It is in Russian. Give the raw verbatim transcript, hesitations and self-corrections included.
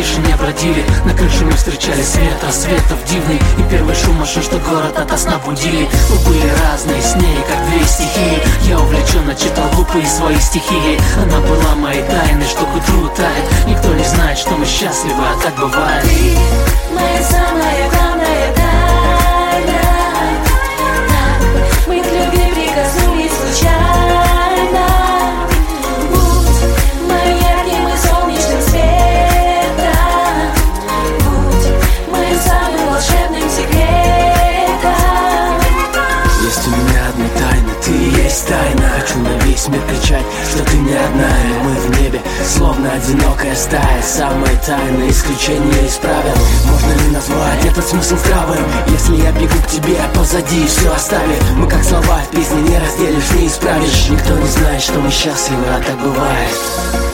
больше не бродили. На крыше мы встречали свет рассветов дивный и первый шум машин, что город ото сна будили. Мы были разные с ней, как две стихии. Я увлеченно читал глупые свои стихи. Она была моей тайной, что к утру тает. Никто не знает, что мы счастливы, а так бывает. Ты моя самая главная тайна. Мы к любви прикоснулись случайно. Будь моим ярким и солнечным светом. Будь моим самым волшебным секретом. Есть у меня одна тайна, ты и есть тайна. Хочу на весь мир кричать, что ты не одна. И мы в небе, словно одинокая стая. Самое тайное исключение из правил. Можно ли назвать этот смысл здравым? Если я бегу к тебе, а позади все оставит. Мы как слова в песне не разделишь, не исправишь. Никто не знает, что мы счастливы, а так бывает.